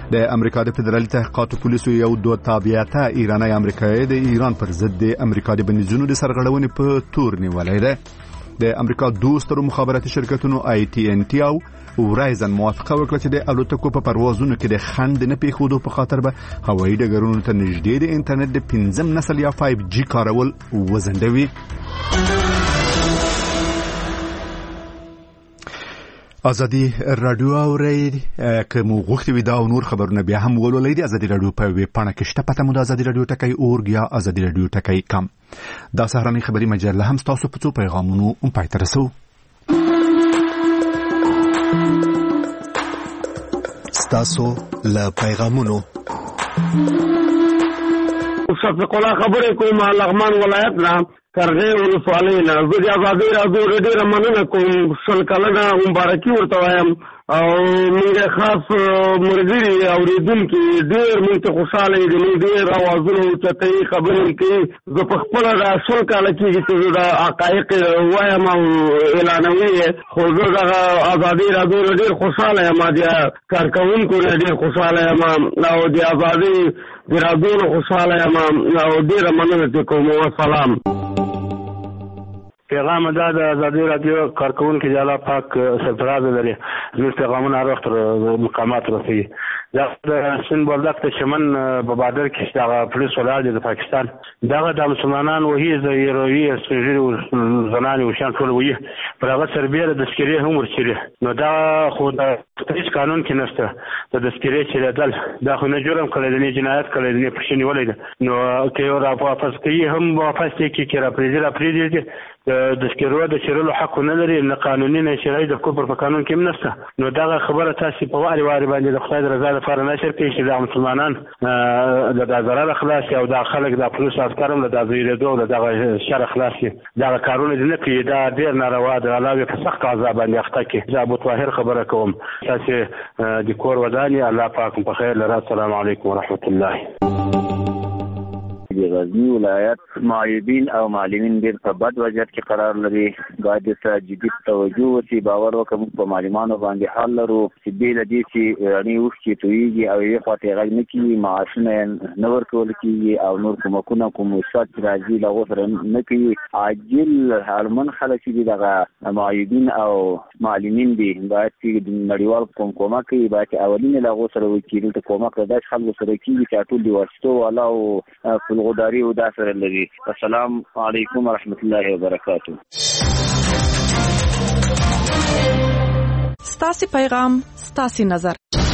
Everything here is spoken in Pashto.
د امریکا د فدرالي تحقیقاتو پولیسو یو دوه تابعیته ایرانی امریکایي د ایران پر ضد د امریکا د بندیزونو د سرغړونې په تور نیولې ده. د امریکا دوسترو مخابراتي شرکتونو AT&T او ورایزن موافقه وکړه چې د الوتکو په پروازونو کې د خنډ نه پیښودو په خاطر به هوایي ډګرونو ته نږدې د انټرنیټ د 5 نسل یا 5G کارول وزندوي. ازادي رادیو اوري کوم غوښتي وي دا او نور خبرونه بیا هم ولولئ. د ازادي رادیو په ویب پاڼه کې شته پته مو د ازادي رادیو ټکی اورګ یا ازادي رادیو ټکی کم. دا سهارنی خبري مجله هم تاسو په څو پیغامونو پای ته رسو. تاسو له پیغامونو صدق الله خبرې کوم لغمان ولایت نه کرغه ولسوالۍ نه زه د ازادي رادیو ډېره مننه کوم. شل کلنه مبارکي ورته وایم او موږ خاص مرګري اوریدونکو ډېر موږ ته خوشاله دي. موږ ډېر اوازونه چتې خبرې کوي. زه په خپل را شل کال کې چې د حقایق وایم او اعلانوي خو زه د ازادي رادیو ډېر خوشاله یم. د کارکونکو ډېر خوشاله یم او د ازادي رادیو خوشاله یم او ډېر مننه کوم. والسلام. پیغام دا د ازادي رادیو کارکونکو د الله پاک سرفراز لري. زموږ پیغامونه هر وخت مقامات رسوي. دا د سند بولدک ته شمن په بادر کې دا پولیس ولاړ دي د پاکستان. دغه د مسلمانان وهي زیروي سجل زنان او شان ټول وي پر هغه سربیره د سکري هم ورچري. نو دا خو د هیڅ قانون کې نشته د سکري چې دل دا خو نه جرم کړی دی، جنایت کړی دی، پښینی ولې ده. نو کې را واپس کوي هم واپس کې را پریږدي د سکرو د چیرلو حق نه لري، نه قانوني نه شرعي د کوپر په قانون کې نشته. نو دا خبره تاسو په واري باندې د خدای رضا لپاره نشر کوي چې د مسلمانان د ضرر خلاص او د خلک د پولیس عسکرم د زیریدو د شر خلاص دا کارونه نه کوي. دا ډیر ناروا ده. علاوه په سخت عذاب باندې اخته کې. زه ابو طاهر خبره کوم. تاسو د کور وداني. الله پاک په خیر لرا. السلام علیکم ورحمت الله. د غزنی ولایت معیبین او معلمین ډېر په بد وضعیت کې قرار لري. باید ته جدي توجه وشي. باور وکړو په معلمانو باندې حل لرو چې بیل دي چې رانی وشي تویږي او یې خاطر غږ نه کیږي، معاشونه نه ورکول کیږي او نور کومکونه کوم وسات راځي لا غوښره نه کوي. عاجل هرمن خلک دي دغه معیبین او معلمین دي باید چې نړیوال کومک کوي. باید اولینه لا غوښره وکړي ته کومک راځي خلک سره کیږي چې ټول دی واسطو والا او غداري او داسره لري. السلام علیکم ورحمت الله وبرکاته. ستاسو پیغام ستاسو نظر.